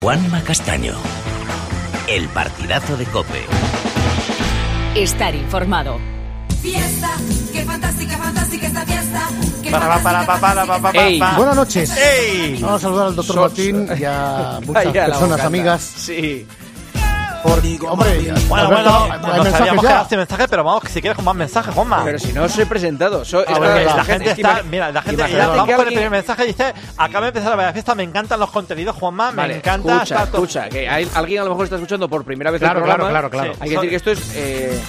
Juanma Castaño. El partidazo de COPE. Estar informado. Fiesta, qué fantástica, fantástica esta fiesta. Buenas noches. Ey. Vamos a saludar al doctor Martín y a muchas personas amigas. Sí. Porque, hombre, Bueno, hay no mensajes sabíamos que ya. hace mensajes, pero vamos, que si quieres con más mensajes, Juanma. Pero si no os he presentado. La gente está, mira, la gente, imagínate vamos que con el alguien- primer mensaje, dice, acaba de empezar la Vaya Fiesta, me encantan los contenidos, Juanma, me Vale, encanta. escucha, que alguien a lo mejor está escuchando por primera vez Claro, el programa. claro. Sí. Hay que decir que esto es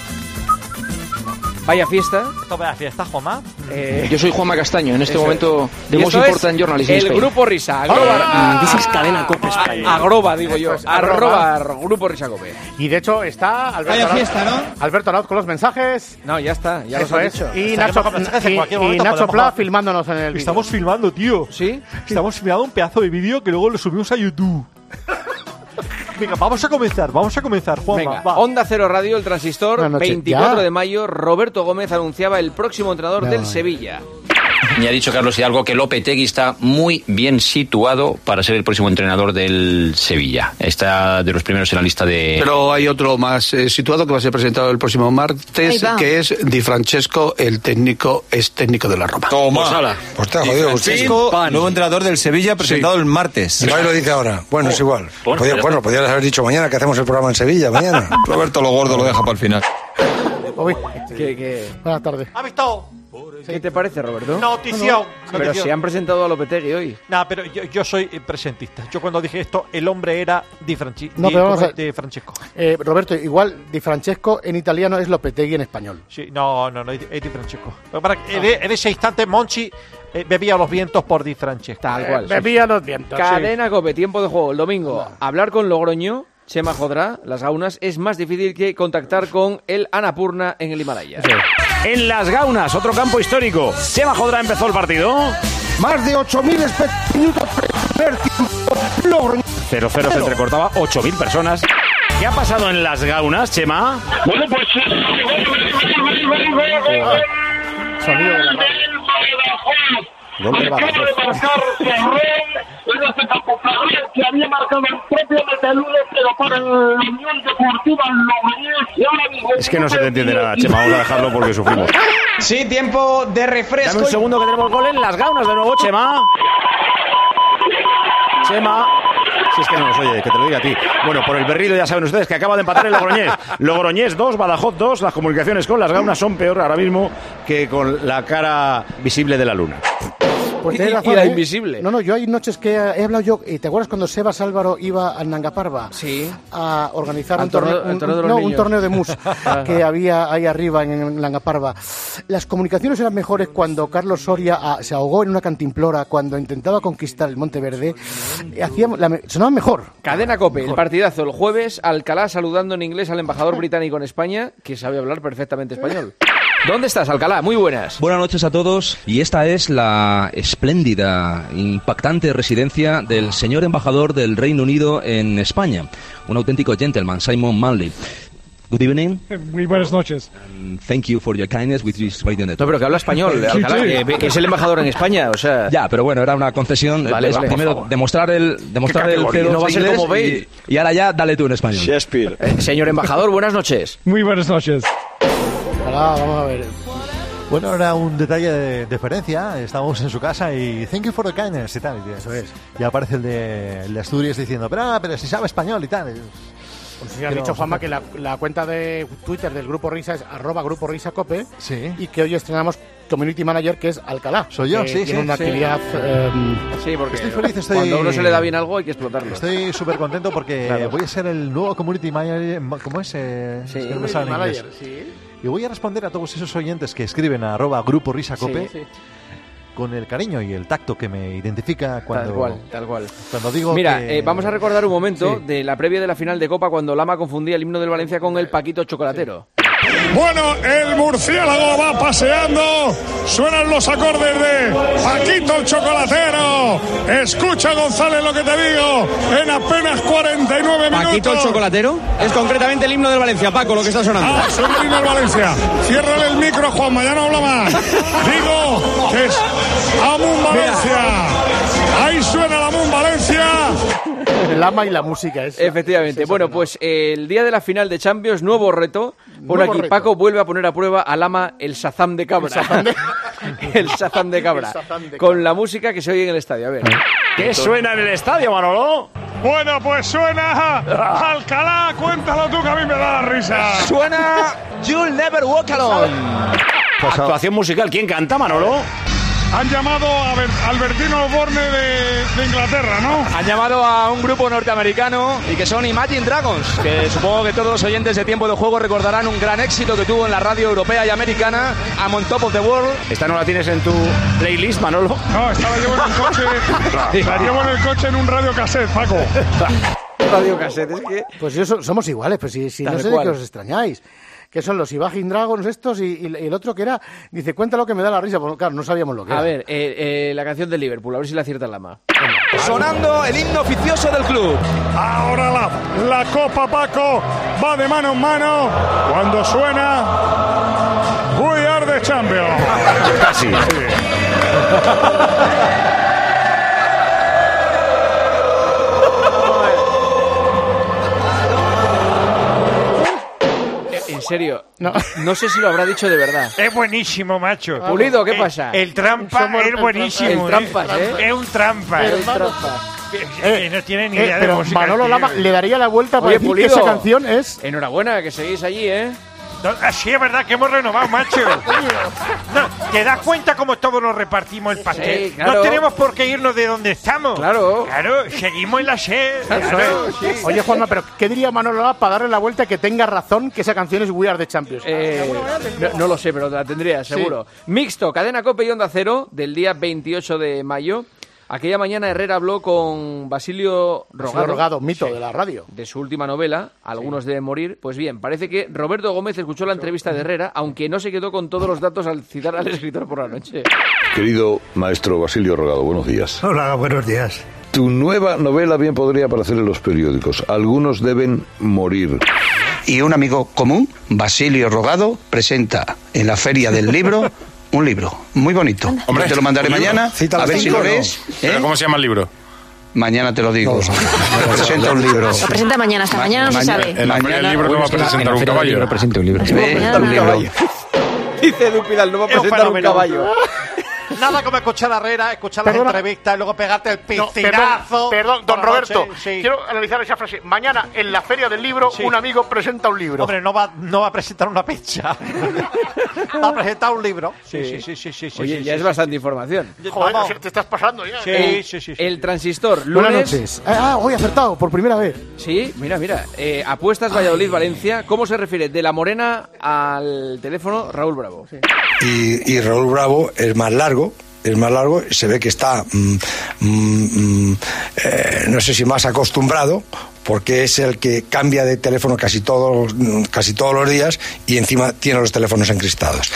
Vaya Fiesta. Esto Vaya Fiesta, Juanma. Yo soy Juanma Castaño, en este Eso momento es. de Y Most esto es Important Journalist in el Spain. Grupo Risa, Agroba. This is Cadena COPE España. Agroba, digo yo. Eso es, arroba. Arroba Grupo Risa Cope. Y de hecho está Alberto Vaya Arauz, fiesta, ¿no? Alberto Arauz con los mensajes. No, ya está, ya Eso lo he es. dicho. Y Saquemos Nacho, mensajes en cualquier momento, Nacho podemos Pla hablar. filmándonos en el vídeo. Estamos filmando, tío. ¿Sí? Estamos filmando un pedazo de vídeo que luego lo subimos a YouTube. Venga, vamos a comenzar, Juanma. Venga, va. Onda Cero Radio, el Transistor, Buenas noches. 24 Ya. de mayo, Roberto Gómez anunciaba el próximo entrenador del Sevilla. Me ha dicho Carlos Hidalgo que Lopetegui está muy bien situado para ser el próximo entrenador del Sevilla. Está de los primeros en la lista de... Pero hay otro más situado que va a ser presentado el próximo martes, que es Di Francesco, el técnico de la Roma. Toma. Pues está jodido. Francisco, nuevo entrenador del Sevilla, presentado el martes. Ahí lo dice ahora. Bueno, es igual. Podrías haber dicho mañana que hacemos el programa en Sevilla, mañana. Roberto lo gordo lo deja para el final. Uy, ¿Qué buenas tardes. ¿Has visto? te parece, Roberto? Notición. Pero si han presentado a Lopetegui hoy. Nah, pero yo soy presentista. Yo cuando dije esto, el hombre era Di Francesco. No, pero vamos a- Di Francesco. Roberto, igual Di Francesco en italiano es Lopetegui en español. Sí, no, es Di Francesco. En ese instante, Monchi bebía los vientos por Di Francesco. Tal cual. Bebía los vientos. Cadena Cope, tiempo de juego. El domingo, hablar con Logroño, Chema Jodrá, Las Gaunas, es más difícil que contactar con el Annapurna en el Himalaya. En Las Gaunas, otro campo histórico. Chema Jodrá empezó el partido. Más de 8.000 minutos primer tiempo. Logroño. 0-0 se entrecortaba, 8.000 personas. ¿Qué ha pasado en Las Gaunas, Chema? Bueno, pues Sonido de la radio. ¿Dónde va? acaba de marcar Ferrón en este campo. Ferrón que había marcado el propio Meteludo, pero para la Unión Deportiva Logroñés. Y ahora mismo Es que no se te entiende nada, Chema. Vamos a dejarlo porque sufrimos. Sí, tiempo de refresco. Dame un segundo que tenemos gol en Las Gaunas de nuevo, Chema. Chema. Si es que no nos oye, que te lo diga a ti. Bueno, por el berrido ya saben ustedes que acaba de empatar el Logroñés. Logroñés 2, Badajoz 2. Las comunicaciones con Las Gaunas son peor ahora mismo que con la cara visible de la luna. Pues tienes razón, y la ¿eh? invisible. No, yo hay noches que he hablado yo. ¿Y te acuerdas cuando Sebas Álvaro iba a Nangaparva? Sí. A organizar Al un torneo, torneo- el torneo de los un niños. torneo de mus que había ahí arriba en Nangaparva. Las comunicaciones eran mejores cuando Carlos Soria se ahogó en una cantimplora cuando intentaba conquistar el Monteverde. Sonaban mejor. Cadena Cope, el partidazo el jueves, Alcalá saludando en inglés al embajador británico en España, que sabe hablar perfectamente español. ¿Dónde estás, Alcalá? Muy buenas. Buenas noches a todos, y esta es la espléndida, impactante residencia del señor embajador del Reino Unido en España, un auténtico gentleman, Simon Manley. Good evening. Muy buenas noches. Thank you for your kindness with this radio network. No, pero que habla español, Alcalá, que es el embajador en España, o sea... Ya, pero bueno, era una concesión. Vale, vale, primero, por favor. demostrar el C2 No va a ser inglés como Bale. y ahora ya dale tú en español. Shakespeare. Señor embajador, buenas noches. Muy buenas noches. Vamos a ver. Bueno, era un detalle de deferencia. Estábamos en su casa y thank you for the kindness y tal. Y eso es. Y aparece el de Asturias diciendo, pero si sabe español y tal. Pues sí, ha dicho Juanma que la cuenta de Twitter del Grupo Risa es @GrupoRisaCope. Sí. Y que hoy estrenamos Community Manager, que es Alcalá. Soy yo, que sí, tiene sí, una sí. actividad... Sí, porque estoy feliz, cuando a uno se le da bien algo hay que explotarlo. Estoy súper contento porque Claro. voy a ser el nuevo Community Manager. ¿Cómo es? Sí. Es que no me sale en Manager, inglés. sí. Y voy a responder a todos esos oyentes que escriben a @GrupoRisaCope Sí. con el cariño y el tacto que me identifica cuando... Tal cual. Cuando digo Mira, que... vamos a recordar un momento Sí. de la previa de la final de Copa cuando Lama confundía el himno del Valencia con el Paquito Chocolatero. Bueno, el murciélago va paseando. Suenan los acordes de Paquito el Chocolatero. Escucha, González, lo que te digo. En apenas 49 minutos. Paquito el Chocolatero es concretamente el himno del Valencia, Paco, lo que está sonando. Ah, suena el himno del Valencia. Ciérrale el micro, Juanma, ya no habla más. Digo que es Amun Valencia. Ahí suena la Amun Valencia. Lama y la música es. Efectivamente. Bueno, pues el día de la final de Champions, nuevo reto. Por aquí, reto. Paco vuelve a poner a prueba a Lama el Shazam de cabra. El Shazam de cabra. Con la música que se oye en el estadio. A ver. ¿Qué suena en el estadio, Manolo? Bueno, pues suena Alcalá, cuéntalo tú que a mí me da la risa. Suena You'll Never Walk Alone. Actuación musical, ¿quién canta, Manolo? Han llamado a Albertino Osborne de Inglaterra, ¿no? Han llamado a un grupo norteamericano y que son Imagine Dragons, que supongo que todos los oyentes de Tiempo de Juego recordarán un gran éxito que tuvo en la radio europea y americana, I'm on Top of the World. ¿Esta no la tienes en tu playlist, Manolo? No, esta la llevo en el coche. La llevo en el coche en un radio cassette, Paco. Radio cassette, es que... Pues somos iguales, pues si no sé de qué os extrañáis. Que son los Imagine Dragons estos y el otro que era, dice, cuéntalo que me da la risa, porque claro, no sabíamos lo que era. A ver, la canción del Liverpool, a ver si la acierta Lama. Sonando el himno oficioso del club. Ahora la Copa, Paco, va de mano en mano cuando suena We Are the Champions. Casi. En serio, no sé si lo habrá dicho de verdad. Es buenísimo, macho. Pulido, ¿qué pasa? El trampa es buenísimo. El trampas, Es un trampa. No tiene ni idea de música. Manolo Lama le daría la vuelta para decir Pulido, que esa canción es... Enhorabuena, que seguís allí, ¿eh? Sí, es verdad que hemos renovado, macho. No, ¿te das cuenta cómo todos nos repartimos el pastel? Sí, claro. No tenemos por qué irnos de donde estamos. Claro, seguimos en la sed. Claro, sí. Oye, Juanma, pero ¿qué diría Manolo Lama para darle la vuelta que tenga razón que esa canción es We Are the Champions? No lo sé, pero la tendría, seguro. Sí. Mixto, Cadena COPE y Onda Cero, del día 28 de mayo. Aquella mañana Herrera habló con Basilio Rogado, mito de la radio. De su última novela, Algunos deben morir. Pues bien, parece que Roberto Gómez escuchó la entrevista de Herrera, aunque no se quedó con todos los datos al citar al escritor por la noche. Querido maestro Basilio Rogado, buenos días. Hola, buenos días. Tu nueva novela bien podría aparecer en los periódicos. Algunos deben morir. Y un amigo común, Basilio Rogado, presenta en la Feria del Libro un libro muy bonito. Hombre, te lo mandaré mañana, a ver si lo lees. ¿Pero cómo se llama el libro? Mañana te lo digo. Presenta un libro. Lo presenta mañana, hasta mañana no se sabe. En la Feria del Libro no va a presentar un caballo. Presenta un libro. Un caballo. Dice Dupidal, no va a presentar un caballo. Nada como escuchar a Herrera, escuchar las entrevistas y luego pegarte el piscinazo. Perdón, don Roberto, quiero analizar esa frase. Mañana, en la Feria del Libro, un amigo presenta un libro. Hombre, no va a presentar una pizza. Va a presentar un libro. Sí. Oye, ya es bastante información. Joder, te estás pasando ya. Sí. El Transistor, lunes... Buenas noches. Hoy acertado, por primera vez. Sí, mira. Apuestas Valladolid-Valencia. ¿Cómo se refiere de La Morena al teléfono Raúl Bravo? Sí. Y Raúl Bravo es más largo, se ve que está, no sé si más acostumbrado, porque es el que cambia de teléfono casi todos los días y encima tiene los teléfonos encristados.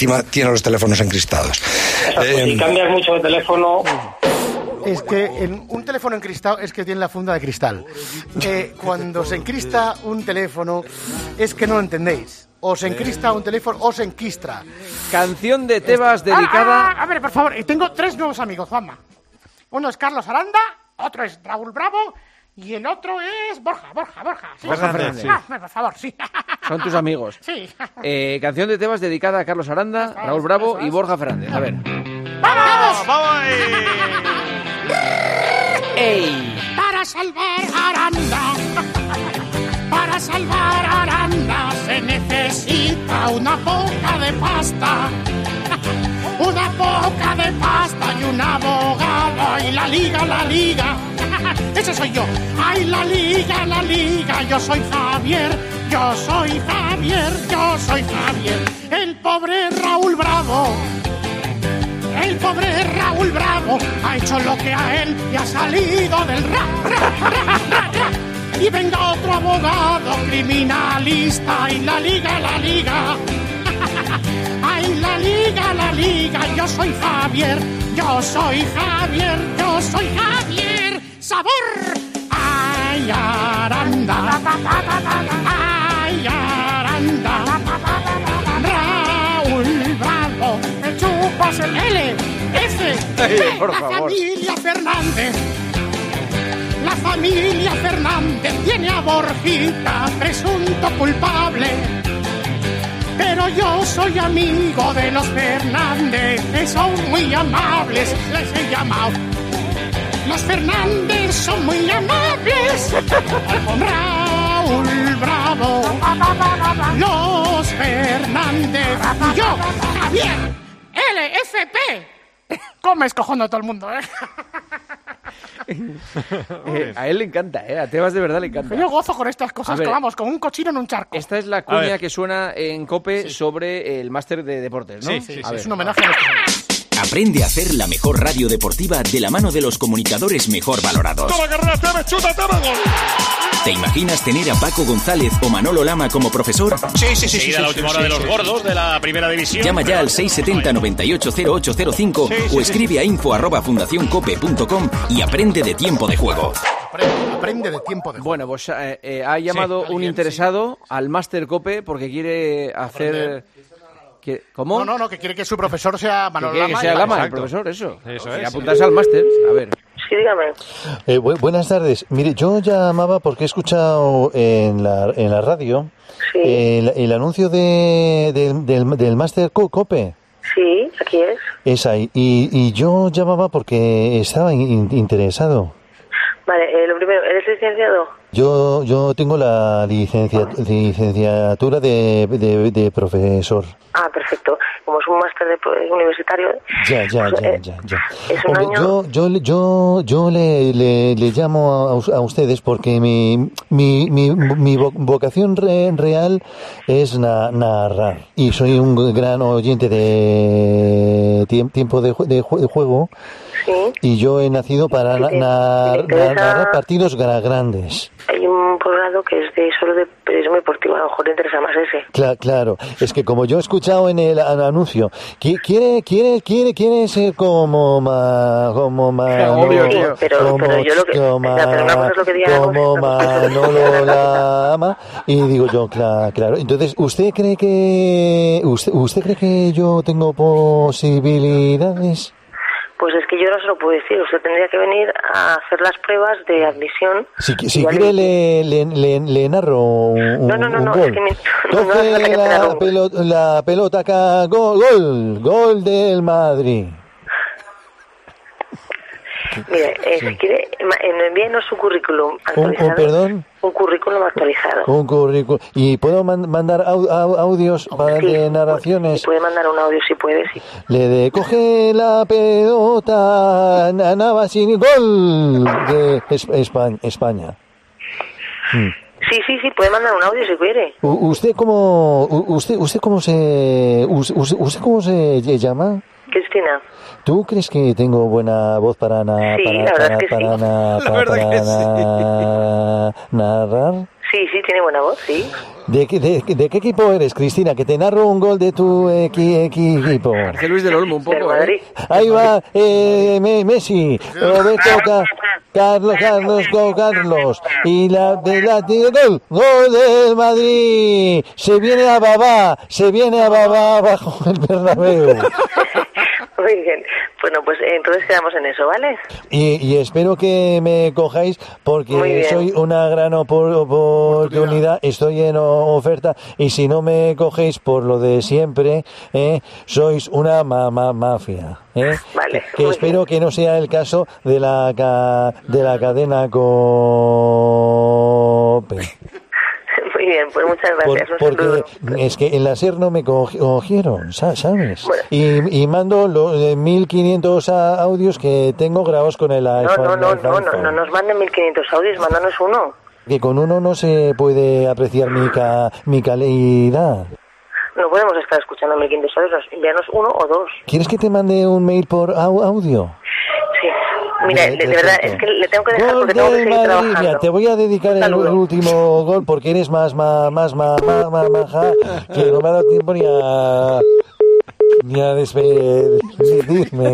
Si cambias mucho de teléfono... Es que en un teléfono encristado es que tiene la funda de cristal. Cuando se encrista un teléfono es que no lo entendéis. O se encrista un teléfono o se enquistra. Canción de Tebas dedicada... A ver, por favor, tengo 3 nuevos amigos, Juanma. Uno es Carlos Aranda, otro es Raúl Bravo y el otro es Borja. ¿Sí? Borja Fernández. Por favor, sí. Son tus amigos. Sí. Canción de Tebas dedicada a Carlos Aranda, Raúl Bravo y Borja Fernández. A ver. ¡Vamos! ¡Ey! Para salvar Aranda se necesita una poca de pasta. Una poca de pasta y un abogado. ¡Ay, la liga! Ese soy yo. ¡Ay, la liga! Yo soy Javier. El pobre Raúl Bravo ha hecho lo que a él le ha salido del ra. Y venga otro abogado criminalista y la liga. Ay, la liga, yo soy Javier. Sabor. Ay, Aranda. Raúl Bravo, me chupas el L, F, por la favor. familia Fernández. La familia Fernández tiene a Borjita, presunto culpable. Pero yo soy amigo de los Fernández, que son muy amables, les he llamado. Los Fernández son muy amables, con Raúl Bravo. Los Fernández y yo, Javier, LFP. ¿Cómo escojondo a todo el mundo, A él le encanta, a Tebas de verdad le encanta. Yo gozo con estas cosas, que vamos, con un cochino en un charco. Esta es la cuña que suena en COPE sobre el máster de deportes, ¿no? Sí, es un homenaje a los que... Aprende a hacer la mejor radio deportiva de la mano de los comunicadores mejor valorados. ¡Toma carrera, Tebas, chuta, Tebas, gol! ¿Te imaginas tener a Paco González o Manolo Lama como profesor? Sí. La última hora de los gordos de la primera división. Llama ya al 670-980805 o escribe a info@fundacioncope.com y aprende de tiempo de juego. Aprende de tiempo de juego. Bueno, pues ha llamado un interesado al máster COPE porque quiere hacer... ¿Cómo? No, que quiere que su profesor sea Manolo Lama. Que sea Lama, el profesor, eso. Quiere apuntarse al máster, a ver. Sí, dígame. Buenas tardes. Mire, yo llamaba porque he escuchado en la radio el anuncio del máster COPE. Sí, aquí es. Es ahí. Y yo llamaba porque estaba interesado. Vale, lo primero, ¿eres licenciado? Yo tengo la licenciatura de profesor. Ah, perfecto. Como es un máster universitario... Ya. Es un año... Yo le llamo a ustedes porque mi vocación real es narrar. Y soy un gran oyente de tiempo de juego. Sí. Y yo he nacido para narrar partidos grandes. Hay un programa que es solo de periodismo deportivo, a lo mejor te interesa más ese. Claro, es que como yo he escuchado en el anuncio, quiere ser como Obvio, tío. Pero yo lo que... pero una cosa es lo que diga como Manolo Lama, y digo yo, claro. Entonces, ¿usted cree que yo tengo posibilidades? Pues es que yo no se lo puedo decir. Usted tendría que venir a hacer las pruebas de admisión. Si quiere, le narro un No, gol. es que Coge la pelota acá, gol del Madrid. Mire, si quiere, envíenos su currículum actualizado. ¿Perdón? Un currículum actualizado. Un currículum. ¿Y puedo mandar audios de narraciones? Sí, puede mandar un audio si puede, sí. Coge la pelota, Navasini, gol de España. Sí, puede mandar un audio si quiere. ¿Usted cómo se llama? Cristina. ¿Tú crees que tengo buena voz para narrar? Sí, tiene buena voz, sí. ¿De qué equipo eres, Cristina? Que te narro un gol de tu equipo. Marcelo Luis del Olmo, un poco. Madrid. Ahí va Messi, Roberto Carlos y gol del Madrid. Se viene a Babá bajo el Bernabéu. Muy bien. Bueno, pues entonces quedamos en eso, ¿vale? Y espero que me cojáis porque soy una gran oportunidad, estoy en oferta y si no me cogéis por lo de siempre, sois una mafia. Vale. Que espero que no sea el caso de la cadena COPE. Muy bien, pues muchas gracias. Porque es que en la SER no me cogieron, ¿sabes? Bueno. Y mando los 1500 audios que tengo grabados con el iPhone. No nos manden 1500 audios, mándanos uno. Que con uno no se puede apreciar mi calidad. No podemos estar escuchando 1500 audios, envíanos uno o dos. ¿Quieres que te mande un mail por audio? Sí. Mira, de verdad, es que le tengo que dejar porque tengo que seguir trabajando. Mira, te voy a dedicar el último gol porque eres más maja que no me ha dado tiempo ni a ni a despedirme.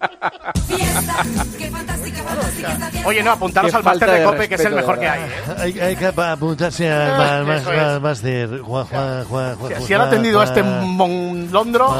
Oye, no, apuntaros al máster de COPE, que es el mejor que hay. Hay que apuntarse al máster. Si han atendido a este mondondro...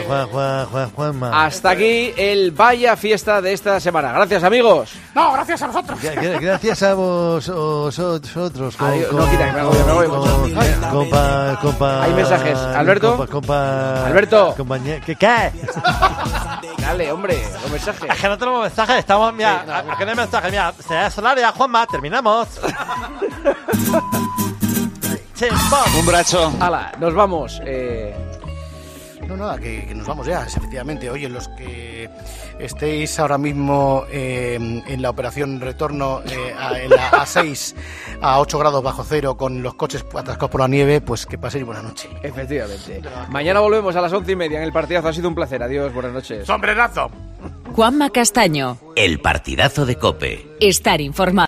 Hasta aquí el Vaya Fiesta de esta semana. Gracias, amigos. No, gracias a vosotros. Gracias a vosotros. No, quita, que me voy. Hay mensajes. Alberto. Alberto. ¿Qué? Dale, hombre, los mensajes. Es que no tenemos mensajes. Estamos, mira, aquí no hay mensajes. Mira, se es Solaria, Juanma, terminamos. Un brazo. Hala, nos vamos. No, nada, que nos vamos ya, efectivamente. Oye, los que estéis ahora mismo en la operación retorno en la A6 a 8 grados bajo cero con los coches atascados por la nieve, pues que paséis buena noche. Efectivamente. Mañana volvemos a las 11:30 en el partidazo. Ha sido un placer. Adiós, buenas noches. ¡Sombrerazo! Juanma Castaño. El partidazo de COPE. Estar informado.